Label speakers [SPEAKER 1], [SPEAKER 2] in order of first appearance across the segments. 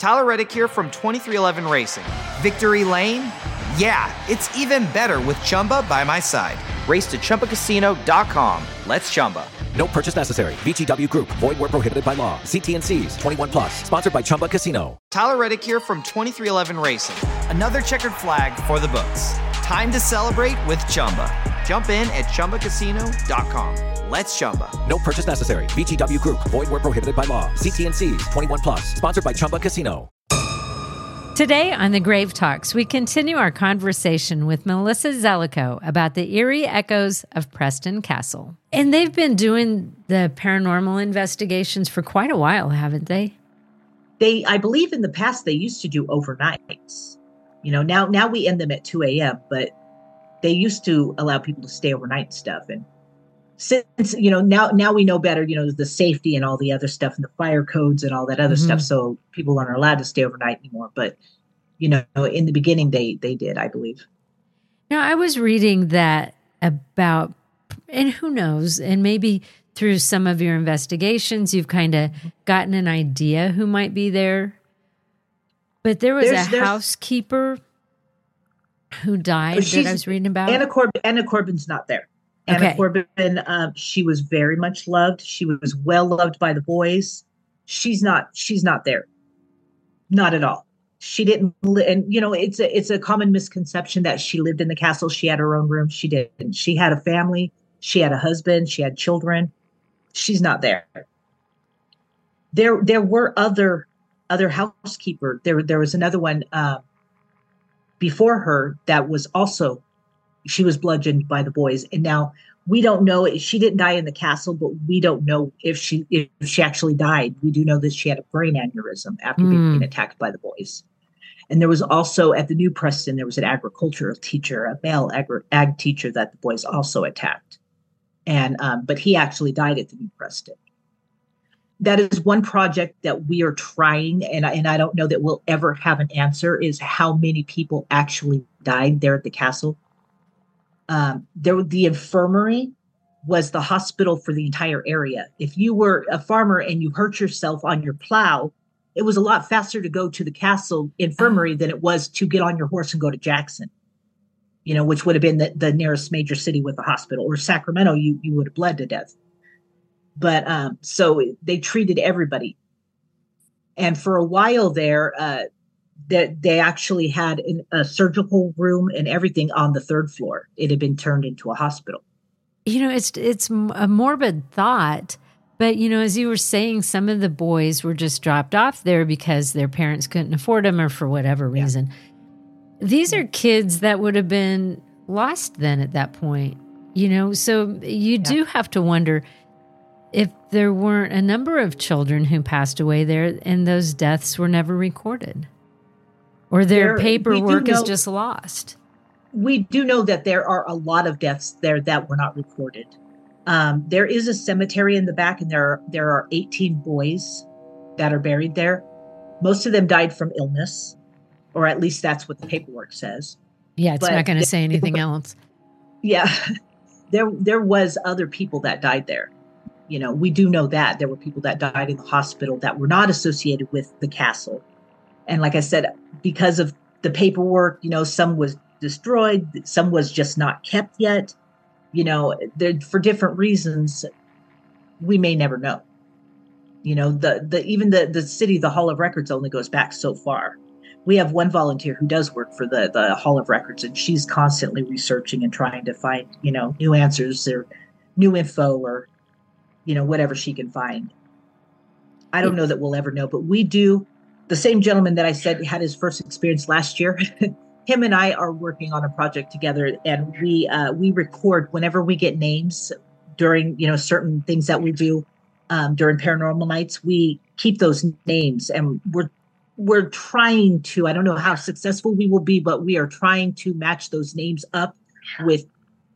[SPEAKER 1] Tyler Reddick here from 2311 Racing. Victory Lane? Yeah, it's even better with Chumba by my side. Race to ChumbaCasino.com. Let's Chumba.
[SPEAKER 2] No purchase necessary. VGW Group. Void where prohibited by law. See T&Cs. 21 plus. Sponsored by Chumba Casino.
[SPEAKER 1] Tyler Reddick here from 2311 Racing. Another checkered flag for the books. Time to celebrate with Chumba. Jump in at ChumbaCasino.com. Let's Chumba.
[SPEAKER 2] No purchase necessary. VGW Group. Void where prohibited by law. See T&Cs. 21 plus. Sponsored by Chumba Casino.
[SPEAKER 3] Today on the Grave Talks, we continue our conversation with Melissa Zellico about the eerie echoes of Preston Castle. And they've been doing the paranormal investigations for quite a while, haven't they?
[SPEAKER 4] I believe in the past they used to do overnights. You know, now we end them at 2 a.m., but they used to allow people to stay overnight and stuff. And since, you know, now we know better, you know, the safety and all the other stuff and the fire codes and all that other stuff. So people aren't allowed to stay overnight anymore. But, you know, in the beginning, they did, I believe.
[SPEAKER 3] Now, I was reading that about, and who knows, and maybe through some of your investigations, you've kind of gotten an idea who might be there. But there was a housekeeper who died that I was reading about.
[SPEAKER 4] Anna Corbin's not there. Anna Corbin, she was very much loved. She was well loved by the boys. She's not there. Not at all. She didn't and you know, it's a common misconception that she lived in the castle. She had her own room. She didn't. She had a family. She had a husband. She had children. She's not there. There were other housekeeper. There was another one before her that was also, she was bludgeoned by the boys. And now we don't know, she didn't die in the castle, but we don't know if she actually died. We do know that she had a brain aneurysm after being attacked by the boys. And there was also at the New Preston, there was an agricultural teacher, a male ag teacher that the boys also attacked. And, but he actually died at the New Preston. That is one project that we are trying, and I don't know that we'll ever have an answer, is how many people actually died there at the castle. The infirmary was the hospital for the entire area. If you were a farmer and you hurt yourself on your plow, it was a lot faster to go to the castle infirmary than it was to get on your horse and go to Jackson, you know, which would have been the nearest major city with a hospital, or Sacramento, you would have bled to death. But so they treated everybody. And for a while there, that they actually had a surgical room and everything on the third floor. It had been turned into a hospital.
[SPEAKER 3] You know, it's a morbid thought, but, you know, as you were saying, some of the boys were just dropped off there because their parents couldn't afford them or for whatever reason. Yeah. These are kids that would have been lost then at that point, you know, so you do have to wonder if there weren't a number of children who passed away there and those deaths were never recorded, or their paperwork is just lost.
[SPEAKER 4] We do know that there are a lot of deaths there that were not recorded. There is a cemetery in the back, and there are 18 boys that are buried there. Most of them died from illness, or at least that's what the paperwork says.
[SPEAKER 3] Yeah, it's not going to say anything else.
[SPEAKER 4] Yeah, there was other people that died there. You know, we do know that there were people that died in the hospital that were not associated with the castle. And like I said, because of the paperwork, you know, some was destroyed, some was just not kept yet. You know, for different reasons, we may never know. You know, even the city, the Hall of Records only goes back so far. We have one volunteer who does work for the Hall of Records, and she's constantly researching and trying to find, you know, new answers or new info, or you know, whatever she can find. I don't know that we'll ever know, but we do. The same gentleman that I said had his first experience last year, him and I are working on a project together, and we record whenever we get names during, you know, certain things that we do during paranormal nights. We keep those names, and we're trying to, I don't know how successful we will be, but we are trying to match those names up with,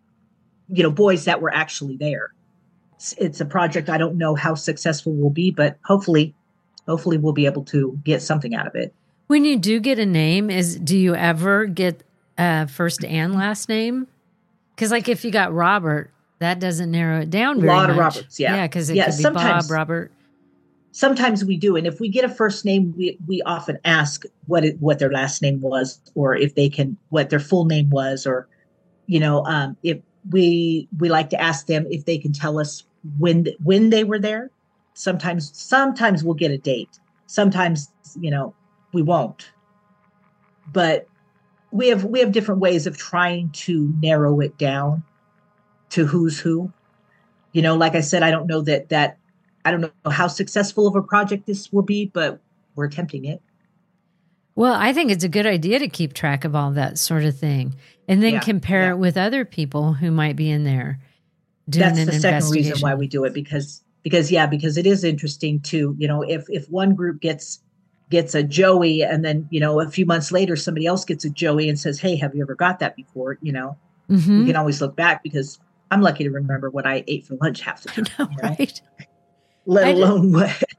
[SPEAKER 4] you know, boys that were actually there. It's a project. I don't know how successful we'll be, but hopefully we'll be able to get something out of it.
[SPEAKER 3] When you do get a name, do you ever get first and last name? Because like if you got Robert, that doesn't narrow it down very much.
[SPEAKER 4] A lot of Roberts, yeah.
[SPEAKER 3] Yeah, because it could be Bob, Robert.
[SPEAKER 4] sometimes we do. And if we get a first name, we often ask what their last name was, or if they can, what their full name was, or, if we like to ask them if they can tell us when they were there. Sometimes we'll get a date. Sometimes, we won't. But we have different ways of trying to narrow it down to who's who. Like I said, I don't know that I don't know how successful of a project this will be, but we're attempting it.
[SPEAKER 3] Well, I think it's a good idea to keep track of all that sort of thing and then compare it with other people who might be in there doing
[SPEAKER 4] That's
[SPEAKER 3] an
[SPEAKER 4] the second
[SPEAKER 3] investigation.
[SPEAKER 4] reason why we do it, because it is interesting to, if one group gets a Joey, and then, a few months later, somebody else gets a Joey and says, hey, have you ever got that before? We can always look back, because I'm lucky to remember what I ate for lunch half the time.
[SPEAKER 3] I know, right?
[SPEAKER 4] Let alone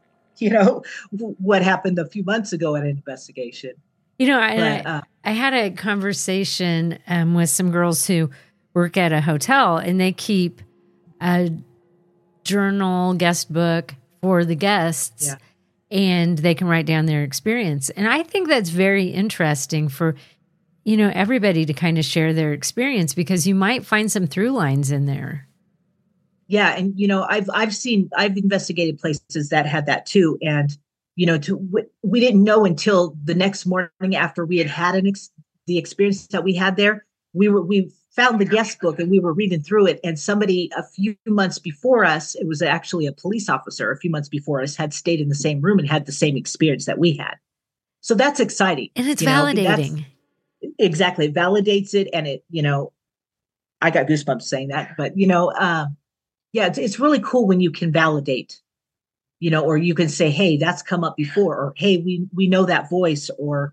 [SPEAKER 4] what happened a few months ago at an investigation.
[SPEAKER 3] I had a conversation with some girls who work at a hotel, and they keep a journal, guest book for the guests, and they can write down their experience. And I think that's very interesting for, everybody to kind of share their experience, because you might find some through lines in there.
[SPEAKER 4] Yeah. And, I've investigated places that had that too. And, we didn't know until the next morning after we had the experience that we had there. We found the guest book and we were reading through it. And somebody a few months before us, it was actually a police officer a few months before us, had stayed in the same room and had the same experience that we had. So that's exciting.
[SPEAKER 3] And it's validating.
[SPEAKER 4] Exactly. It validates it. And it, I got goosebumps saying that, but it's really cool when you can validate, or you can say, hey, that's come up before, or, hey, we know that voice, or,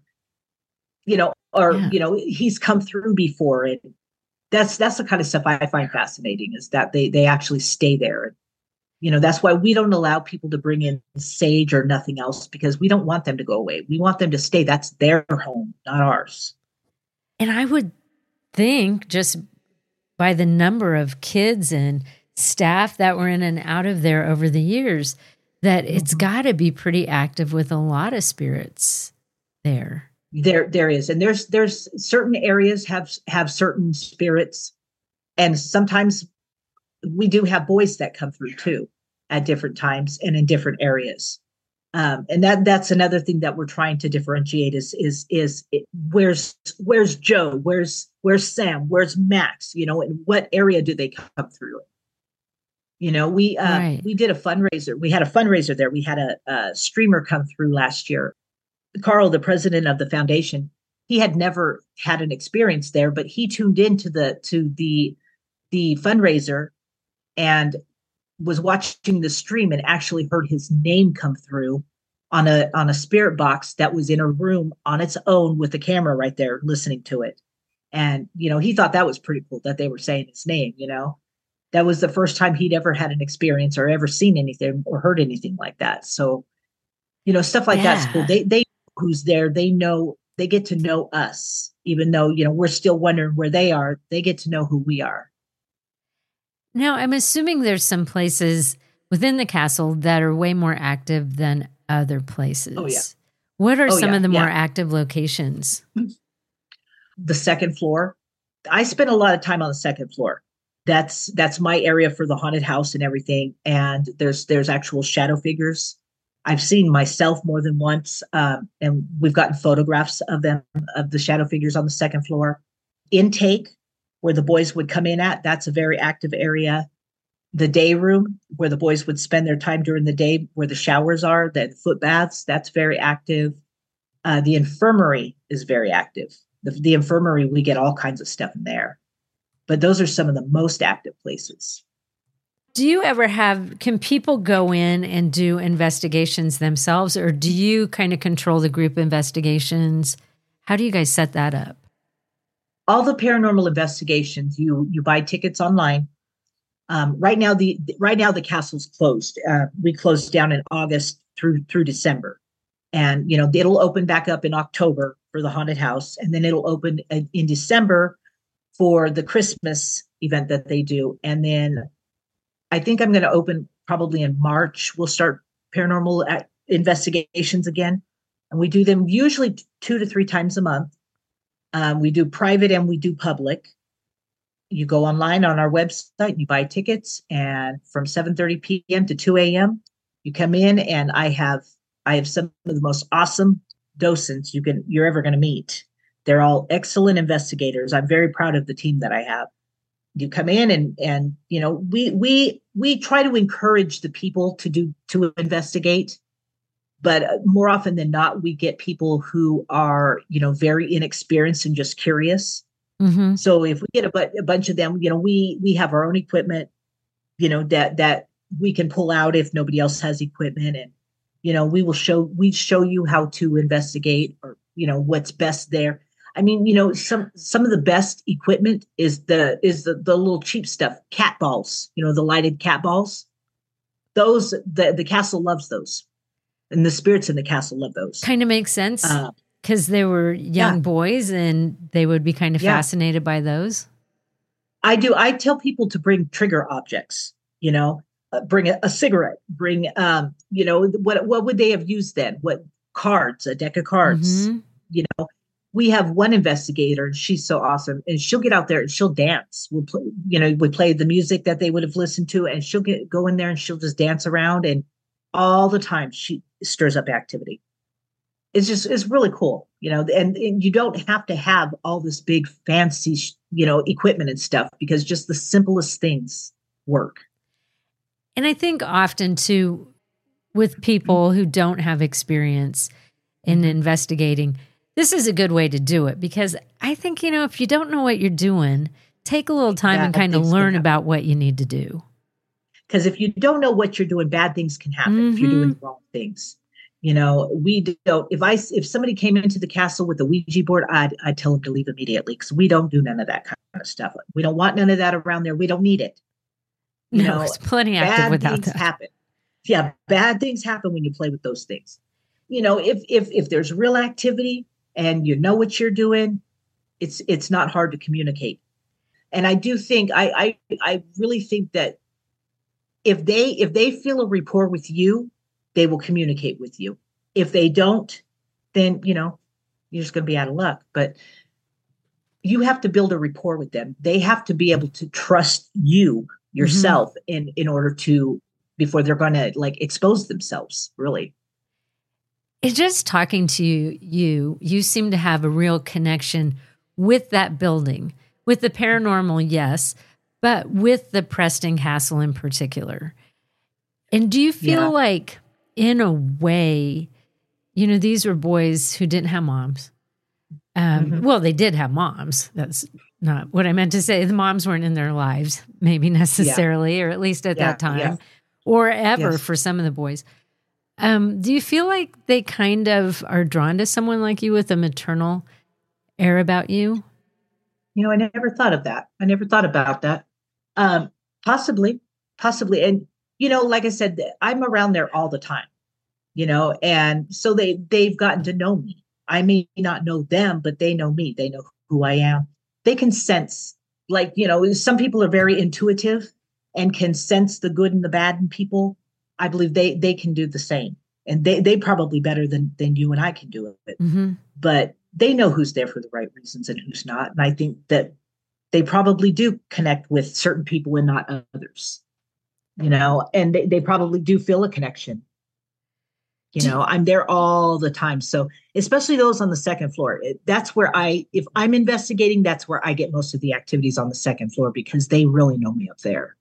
[SPEAKER 4] he's come through before. And that's the kind of stuff I find fascinating, is that they actually stay there. And, that's why we don't allow people to bring in sage or nothing else, because we don't want them to go away. We want them to stay. That's their home, not ours.
[SPEAKER 3] And I would think, just by the number of kids and staff that were in and out of there over the years, that it's got to be pretty active with a lot of spirits there.
[SPEAKER 4] There is. And there's certain areas have certain spirits. And sometimes we do have boys that come through too at different times and in different areas. And that's another thing that we're trying to differentiate is where's Joe? Where's Sam? Where's Max? And what area do they come through? We did a fundraiser. We had a fundraiser there. We had a streamer come through last year. Carl, the president of the foundation, he had never had an experience there, but he tuned into the fundraiser and was watching the stream and actually heard his name come through on a spirit box that was in a room on its own with a camera right there listening to it. And, he thought that was pretty cool that they were saying his name. That was the first time he'd ever had an experience or ever seen anything or heard anything like that. So, stuff like that's cool. They know who's there. They know, they get to know us, even though, we're still wondering where they are. They get to know who we are.
[SPEAKER 3] Now, I'm assuming there's some places within the castle that are way more active than other places.
[SPEAKER 4] Oh, yeah.
[SPEAKER 3] What are some of the more active locations?
[SPEAKER 4] The second floor. I spend a lot of time on the second floor. That's my area for the haunted house and everything. And there's actual shadow figures. I've seen myself more than once. And we've gotten photographs of them, of the shadow figures on the second floor. Intake, where the boys would come in at, that's a very active area. The day room, where the boys would spend their time during the day, where the showers are, the foot baths, that's very active. The infirmary is very active. The infirmary, we get all kinds of stuff in there. But those are some of the most active places.
[SPEAKER 3] Do you ever can people go in and do investigations themselves, or do you kind of control the group investigations? How do you guys set that up?
[SPEAKER 4] All the paranormal investigations, you buy tickets online. Right now the castle's closed. We closed down in August through December, and it'll open back up in October for the haunted house, and then it'll open in December for the Christmas event that they do, and then I think I'm going to open probably in March. We'll start paranormal investigations again. And we do them usually 2 to 3 times a month. We do private and we do public. You go online on our website, you buy tickets, and from 7:30 p.m. to 2 a.m., you come in, and I have some of the most awesome docents you're ever going to meet. They're all excellent investigators. I'm very proud of the team that I have. You come in, and you know, we try to encourage the people to investigate, but more often than not, we get people who are, you know, very inexperienced and just curious.
[SPEAKER 3] Mm-hmm.
[SPEAKER 4] So if we get a bunch of them, you know, we have our own equipment, you know, that we can pull out if nobody else has equipment, and you know, we show you how to investigate, or you know, what's best there. I mean, you know, some of the best equipment is the little cheap stuff, cat balls, you know, the lighted cat balls. Those the castle loves those, and the spirits in the castle love those.
[SPEAKER 3] Kind of makes sense. Because they were young boys and they would be kind of fascinated by those.
[SPEAKER 4] I do. I tell people to bring trigger objects, you know, bring a cigarette, bring, you know, what would they have used then? What cards, a deck of cards, you know, we have one investigator and she's so awesome, and she'll get out there and she'll dance. We'll play, you know, we play the music that they would have listened to, and she'll go in there and she'll just dance around, and all the time she stirs up activity. It's really cool, you know, and you don't have to have all this big fancy, you know, equipment and stuff, because just the simplest things work.
[SPEAKER 3] And I think often too, with people who don't have experience in investigating, this is a good way to do it, because I think, you know, if you don't know what you're doing, take a little time and kind of learn about what you need to do.
[SPEAKER 4] Because if you don't know what you're doing, bad things can happen if you're doing the wrong things. You know, we don't. If somebody came into the castle with a Ouija board, I'd tell them to leave immediately, because we don't do none of that kind of stuff. We don't want none of that around there. We don't need it. You know,
[SPEAKER 3] it's plenty active without that.
[SPEAKER 4] Happen. Yeah, bad things happen when you play with those things. You know, if there's real activity and you know what you're doing, it's not hard to communicate. And I do think I really think that if they feel a rapport with you, they will communicate with you. If they don't, then, you know, you're just going to be out of luck. But you have to build a rapport with them. They have to be able to trust you yourself in order to, before they're going to like expose themselves, really.
[SPEAKER 3] It's just talking to you seem to have a real connection with that building, with the paranormal, yes, but with the Preston Castle in particular. And do you feel like, in a way, you know, these were boys who didn't have moms. Well, they did have moms. That's not what I meant to say. The moms weren't in their lives, maybe necessarily, or at least at that time, or ever for some of the boys. Do you feel like they kind of are drawn to someone like you with a maternal air about you?
[SPEAKER 4] You know, I never thought of that. I never thought about that. Possibly. And, you know, like I said, I'm around there all the time, you know, and so they've gotten to know me. I may not know them, but they know me. They know who I am. They can sense, like, you know, some people are very intuitive and can sense the good and the bad in people. I believe they can do the same, and they probably better than you and I can do it. But they know who's there for the right reasons and who's not. And I think that they probably do connect with certain people and not others. You know, and they probably do feel a connection. You know, I'm there all the time. So especially those on the second floor, that's where if I'm investigating, that's where I get most of the activities, on the second floor, because they really know me up there.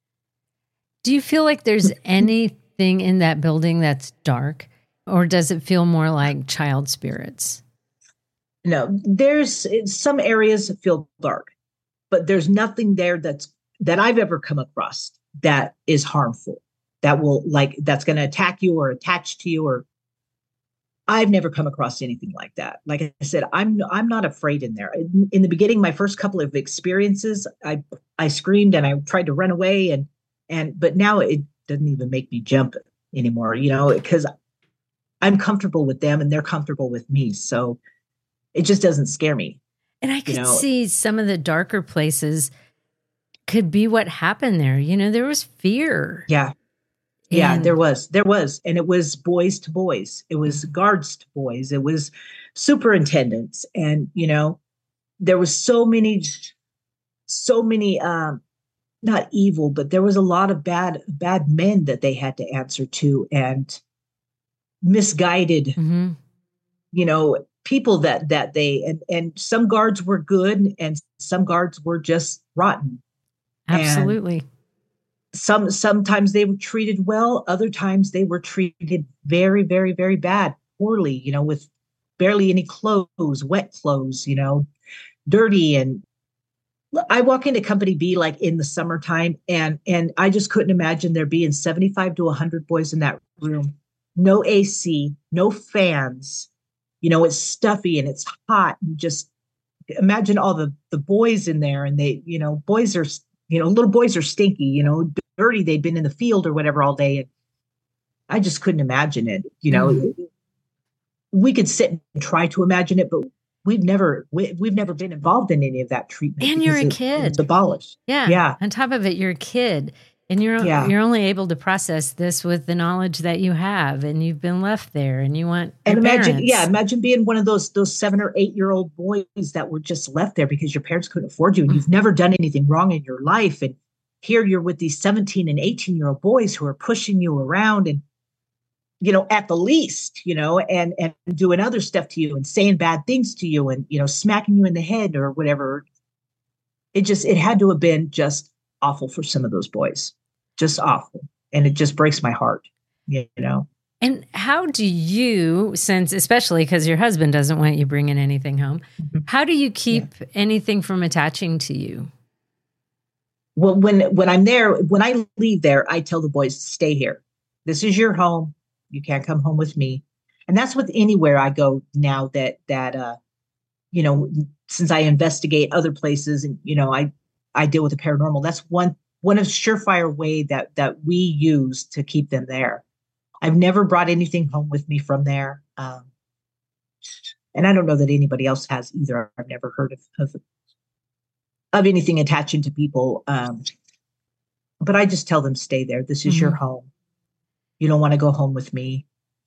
[SPEAKER 3] Do you feel like there's anything in that building that's dark, or does it feel more like child spirits?
[SPEAKER 4] No, there's some areas that feel dark, but there's nothing there that I've ever come across that is harmful, that's going to attack you or attach to you, or I've never come across anything like that. Like I said, I'm not afraid in there. In the beginning, my first couple of experiences, I screamed and I tried to run away, but now it doesn't even make me jump anymore, you know, because I'm comfortable with them and they're comfortable with me. So it just doesn't scare me.
[SPEAKER 3] And I could see some of the darker places could be what happened there. You know, there was fear.
[SPEAKER 4] Yeah. Yeah,
[SPEAKER 3] And
[SPEAKER 4] there was, and it was boys to boys. It was guards to boys. It was superintendents. And, there was so many, not evil, but there was a lot of bad men that they had to answer to, and misguided,
[SPEAKER 3] mm-hmm.
[SPEAKER 4] People that they, and some guards were good and some guards were just rotten.
[SPEAKER 3] Absolutely.
[SPEAKER 4] And sometimes they were treated well, other times they were treated very, very, very bad, poorly, with barely any clothes, wet clothes, dirty. And I walk into Company B like in the summertime, and I just couldn't imagine there being 75 to 100 boys in that room. No AC, no fans. It's stuffy and it's hot. And just imagine all the boys in there, and they, boys are, little boys are stinky, dirty. They'd been in the field or whatever all day. And I just couldn't imagine it.
[SPEAKER 3] Mm-hmm.
[SPEAKER 4] We could sit and try to imagine it, but we've never been involved in any of that treatment.
[SPEAKER 3] And you're a kid.
[SPEAKER 4] It's abolished.
[SPEAKER 3] Yeah.
[SPEAKER 4] Yeah.
[SPEAKER 3] On top of it, you're a kid. And you're only able to process this with the knowledge that you have, and you've been left there, and you want your parents.
[SPEAKER 4] Imagine being one of those 7 or 8 year old boys that were just left there because your parents couldn't afford you, and you've never done anything wrong in your life. And here you're with these 17 and 18-year-old boys who are pushing you around and, at the least, and doing other stuff to you and saying bad things to you and, smacking you in the head or whatever. It had to have been just awful for some of those boys, just awful. And it just breaks my heart,
[SPEAKER 3] And how do you, since especially because your husband doesn't want you bringing anything home, how do you keep anything from attaching to you?
[SPEAKER 4] Well, when I'm there, when I leave there, I tell the boys, stay here. This is your home. You can't come home with me. And that's with anywhere I go now that since I investigate other places and, I deal with the paranormal. That's one of surefire way that we use to keep them there. I've never brought anything home with me from there. And I don't know that anybody else has either. I've never heard of anything attaching to people. But I just tell them, stay there. This is your home. You don't want to go home with me.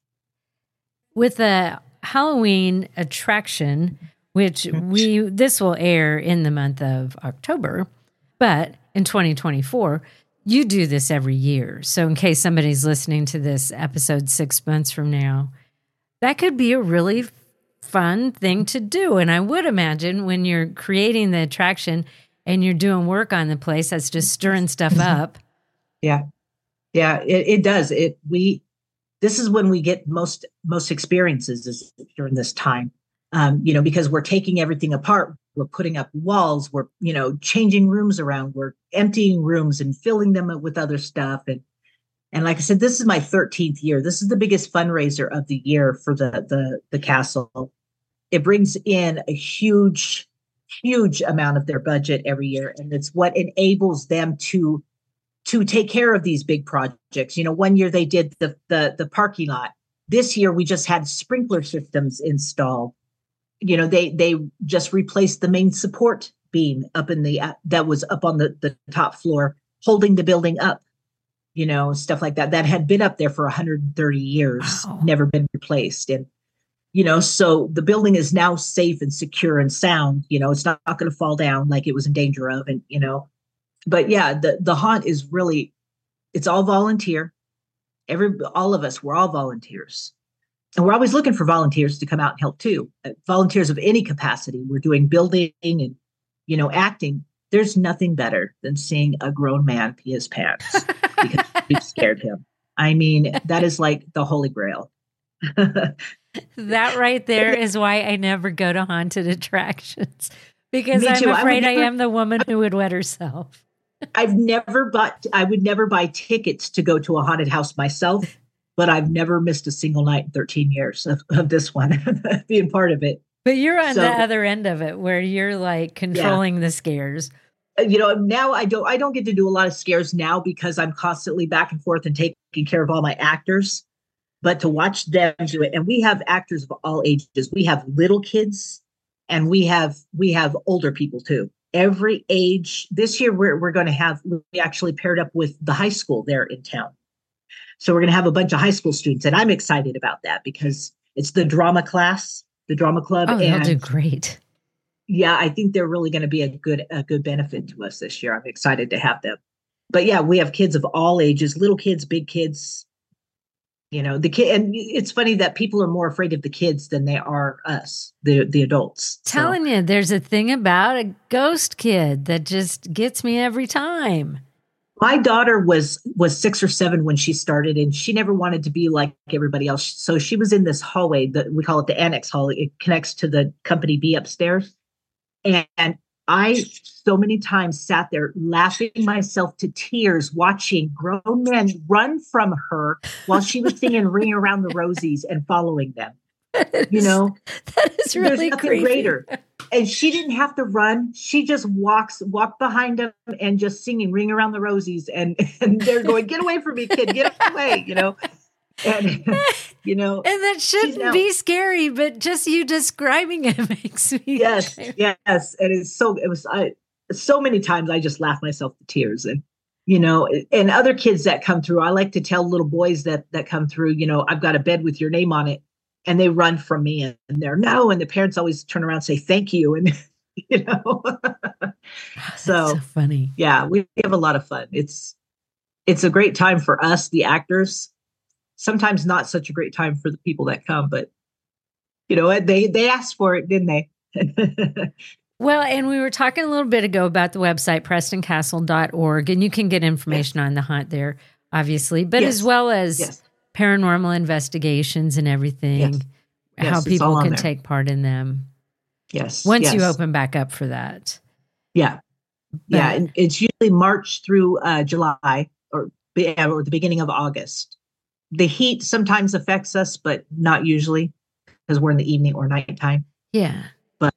[SPEAKER 3] With the Halloween attraction, which this will air in the month of October, but in 2024, you do this every year. So in case somebody's listening to this episode 6 months from now, that could be a really fun thing to do. And I would imagine when you're creating the attraction and you're doing work on the place, that's just stirring stuff up.
[SPEAKER 4] Yeah. Yeah, it does. This is when we get most experiences is during this time. Because we're taking everything apart. We're putting up walls. We're, changing rooms around. We're emptying rooms and filling them up with other stuff. And like I said, this is my 13th year. This is the biggest fundraiser of the year for the castle. It brings in a huge amount of their budget every year. And it's what enables them to take care of these big projects. One year they did the parking lot. This year we just had sprinkler systems installed. They just replaced the main support beam up in that was up on the top floor, holding the building up, stuff like that had been up there for 130 years, never been replaced. And, so the building is now safe and secure and sound, it's not going to fall down like it was in danger of. And, but yeah, the haunt is really, it's all volunteer. All of us, we're all volunteers. And we're always looking for volunteers to come out and help too. Volunteers of any capacity. We're doing building and, acting. There's nothing better than seeing a grown man pee his pants because we've scared him. I mean, that is like the Holy Grail.
[SPEAKER 3] That right there is why I never go to haunted attractions, because I'm afraid I am the woman who would wet herself.
[SPEAKER 4] I would never buy tickets to go to a haunted house myself. But I've never missed a single night in 13 years of this one, being part of it.
[SPEAKER 3] But you're on the other end of it where you're like controlling the scares.
[SPEAKER 4] Now I don't get to do a lot of scares now because I'm constantly back and forth and taking care of all my actors. But to watch them do it, and we have actors of all ages. We have little kids and we have older people too. Every age. This year we actually paired up with the high school there in town. So we're going to have a bunch of high school students, and I'm excited about that because it's the drama class, the drama club.
[SPEAKER 3] Oh,
[SPEAKER 4] and
[SPEAKER 3] they'll do great.
[SPEAKER 4] yeah, I think they're really going to be a good benefit to us this year. I'm excited to have them. But yeah, we have kids of all ages, little kids, big kids. You know, the kid, and it's funny that people are more afraid of the kids than they are us, the adults.
[SPEAKER 3] Telling you, there's a thing about a ghost kid that just gets me every time.
[SPEAKER 4] My daughter was 6 or 7 when she started, and she never wanted to be like everybody else. So she was in this hallway that we call it the annex hall. It connects to the company B upstairs. And I so many times sat there laughing myself to tears, watching grown men run from her while she was singing Ring Around the Rosies and following them. You know,
[SPEAKER 3] that is really
[SPEAKER 4] there's nothing
[SPEAKER 3] creepy.
[SPEAKER 4] greater. And she didn't have to run. She just walked behind them and just singing Ring Around the Rosies. And they're going, get away from me, kid, get away, you know. And, you know.
[SPEAKER 3] And that shouldn't be scary, but just you describing it makes me.
[SPEAKER 4] Yes. And so many times I just laugh myself to tears. And, you know, and other kids that come through, I like to tell little boys that come through, you know, I've got a bed with your name on it. And they run from me and they're no. And the parents always turn around and say, thank you. And, you know, so
[SPEAKER 3] funny.
[SPEAKER 4] Yeah, we have a lot of fun. It's a great time for us, the actors. Sometimes not such a great time for the people that come, but you know, they asked for it, didn't they?
[SPEAKER 3] Well, and we were talking a little bit ago about the website, PrestonCastle.org, and you can get information on the haunt there, obviously, but as well as paranormal investigations and everything, how people can take part in them.
[SPEAKER 4] Yes.
[SPEAKER 3] Once you open back up for that.
[SPEAKER 4] Yeah. And it's usually March through July or the beginning of August. The heat sometimes affects us, but not usually because we're in the evening or nighttime.
[SPEAKER 3] Yeah.
[SPEAKER 4] But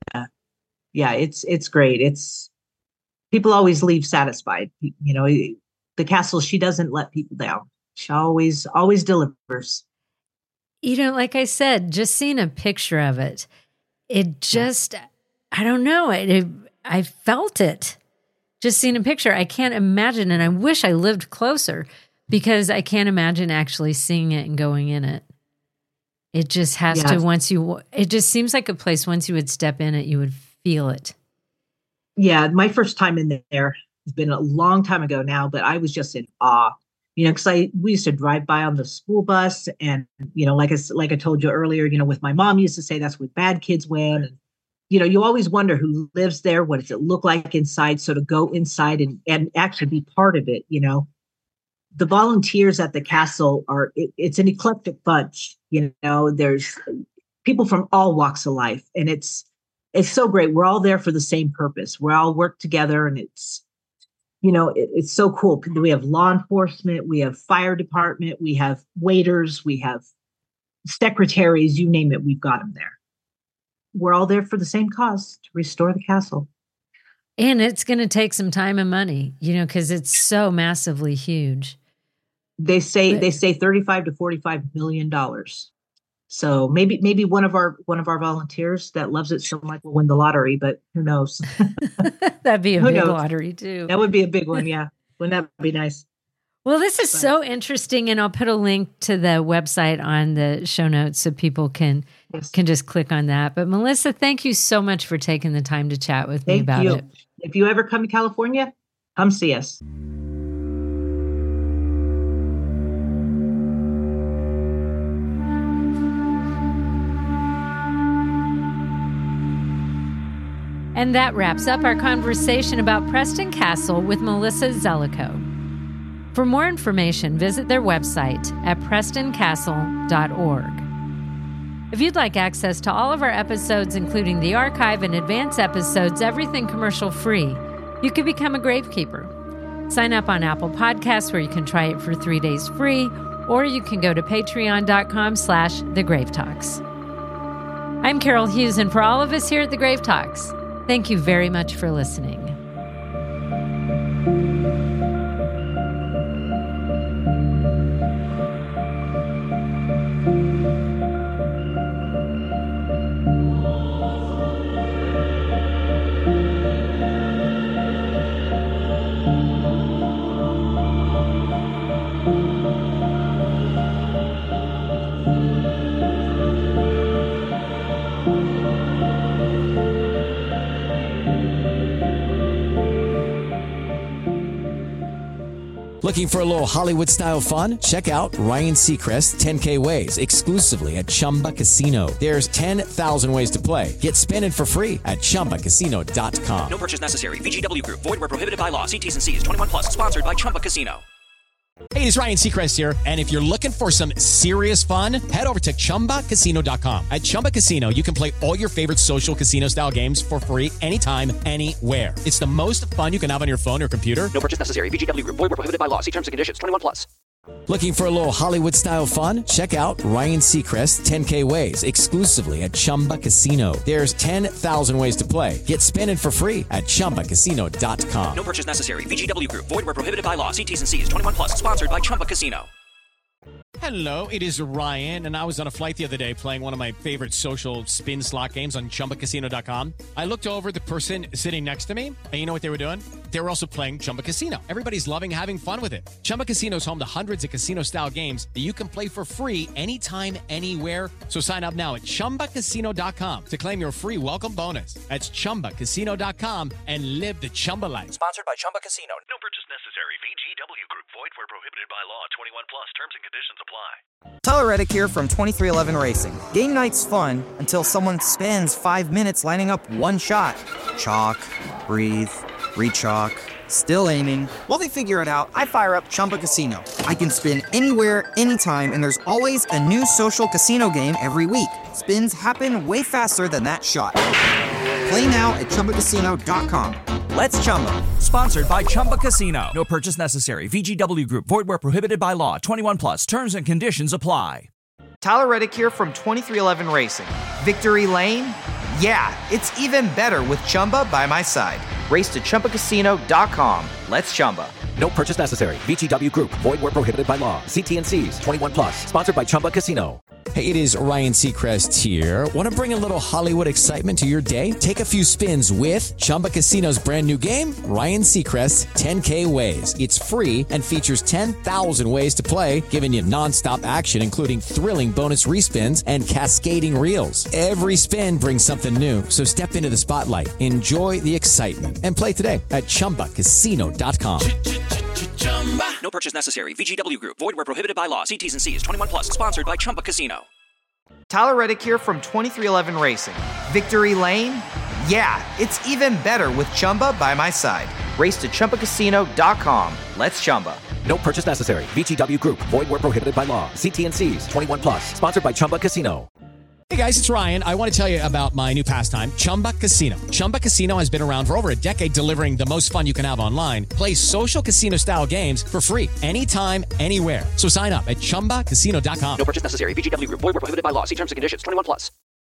[SPEAKER 4] it's great. People always leave satisfied. You know, the castle, she doesn't let people down. She always delivers.
[SPEAKER 3] You know, like I said, just seeing a picture of it, it just, I don't know, I felt it. Just seeing a picture, I can't imagine, and I wish I lived closer because I can't imagine actually seeing it and going in it. It just has to, it just seems like a place, once you would step in it, you would feel it.
[SPEAKER 4] Yeah, my first time in there has been a long time ago now, but I was just in awe. You know, because we used to drive by on the school bus, and you know, like I told you earlier, you know, with my mom used to say that's where bad kids went, and you know, you always wonder who lives there, what does it look like inside. So to go inside and actually be part of it, you know, the volunteers at the castle it's an eclectic bunch. You know, there's people from all walks of life, and it's so great. We're all there for the same purpose. We all work together, and it's. You know, it's so cool. We have law enforcement, we have fire department, we have waiters, we have secretaries, you name it, we've got them there. We're all there for the same cause, to restore the castle.
[SPEAKER 3] And it's going to take some time and money, you know, because it's so massively huge.
[SPEAKER 4] They say $35 to $45 million. So maybe one of our volunteers that loves it so much will win the lottery, but who knows?
[SPEAKER 3] That'd be a big lottery too.
[SPEAKER 4] That would be a big one, yeah. Wouldn't that be nice?
[SPEAKER 3] Well, this is so interesting, and I'll put a link to the website on the show notes so people can just click on that. But Melissa, thank you so much for taking the time to chat with me about it.
[SPEAKER 4] If you ever come to California, come see us.
[SPEAKER 3] And that wraps up our conversation about Preston Castle with Melissa Zellico. For more information, visit their website at PrestonCastle.org. If you'd like access to all of our episodes, including the archive and advance episodes, everything commercial free, you can become a Gravekeeper. Sign up on Apple Podcasts, where you can try it for 3 days free, or you can go to patreon.com/thegravetalks. I'm Carol Hughes, and for all of us here at The Grave Talks, thank you very much for listening.
[SPEAKER 2] Looking for a little Hollywood-style fun? Check out Ryan Seacrest's 10K Ways exclusively at Chumba Casino. There's 10,000 ways to play. Get spinning for free at ChumbaCasino.com.
[SPEAKER 5] No purchase necessary. VGW Group. Void where prohibited by law. See T's and C's. 21 plus. Sponsored by Chumba Casino.
[SPEAKER 6] Hey, it's Ryan Seacrest here. And if you're looking for some serious fun, head over to ChumbaCasino.com. At Chumba Casino, you can play all your favorite social casino-style games for free anytime, anywhere. It's the most fun you can have on your phone or computer.
[SPEAKER 5] No purchase necessary. VGW Group. Void where prohibited by law. See terms and conditions. 21 plus.
[SPEAKER 2] Looking for a little Hollywood-style fun? Check out Ryan Seacrest's 10K Ways exclusively at Chumba Casino. There's 10,000 ways to play. Get spinning for free at ChumbaCasino.com.
[SPEAKER 5] No purchase necessary. VGW Group. Void where prohibited by law. See T's and C's. 21 plus. Sponsored by Chumba Casino.
[SPEAKER 6] Hello, it is Ryan, and I was on a flight the other day playing one of my favorite social spin slot games on ChumbaCasino.com. I looked over at the person sitting next to me, and you know what they were doing? They were also playing Chumba Casino. Everybody's loving having fun with it. Chumba Casino is home to hundreds of casino-style games that you can play for free anytime, anywhere. So sign up now at ChumbaCasino.com to claim your free welcome bonus. That's ChumbaCasino.com and live the Chumba life.
[SPEAKER 5] Sponsored by Chumba Casino.
[SPEAKER 7] No purchase necessary. VGW Group. Void where prohibited by law. 21 plus. Terms and conditions apply.
[SPEAKER 1] Tyler Reddick here from 2311 Racing. Game night's fun until someone spends 5 minutes lining up one shot. Chalk, breathe, re-chalk, still aiming. While they figure it out, I fire up Chumba Casino. I can spin anywhere, anytime, and there's always a new social casino game every week. Spins happen way faster than that shot. Play now at ChumbaCasino.com.
[SPEAKER 5] Let's Chumba. Sponsored by Chumba Casino. No purchase necessary. VGW Group. Void where prohibited by law. 21 plus. Terms and conditions apply.
[SPEAKER 1] Tyler Reddick here from 2311 Racing. Victory Lane? Yeah, it's even better with Chumba by my side. Race to ChumbaCasino.com. Let's Chumba.
[SPEAKER 2] No purchase necessary. VGW Group. Void where prohibited by law. See T&Cs. 21 plus. Sponsored by Chumba Casino. Hey, it is Ryan Seacrest here. Want to bring a little Hollywood excitement to your day? Take a few spins with Chumba Casino's brand new game, Ryan Seacrest's 10K Ways. It's free and features 10,000 ways to play, giving you nonstop action, including thrilling bonus respins and cascading reels. Every spin brings something new, so step into the spotlight, enjoy the excitement, and play today at ChumbaCasino.com.
[SPEAKER 5] No purchase necessary. VGW Group. Void where prohibited by law. See T's and C's. 21 plus. Sponsored by Chumba Casino.
[SPEAKER 1] Tyler Reddick here from 2311 Racing. Victory Lane? Yeah, it's even better with Chumba by my side. Race to ChumbaCasino.com. Let's Chumba.
[SPEAKER 2] No purchase necessary. VGW Group. Void where prohibited by law. See T&Cs. 21 plus. Sponsored by Chumba Casino.
[SPEAKER 6] Hey guys, it's Ryan. I want to tell you about my new pastime, Chumba Casino. Chumba Casino has been around for over a decade, delivering the most fun you can have online. Play social casino-style games for free anytime, anywhere. So sign up at ChumbaCasino.com.
[SPEAKER 5] No purchase necessary. VGW Group. Void where prohibited by law. See terms and conditions. 21 plus.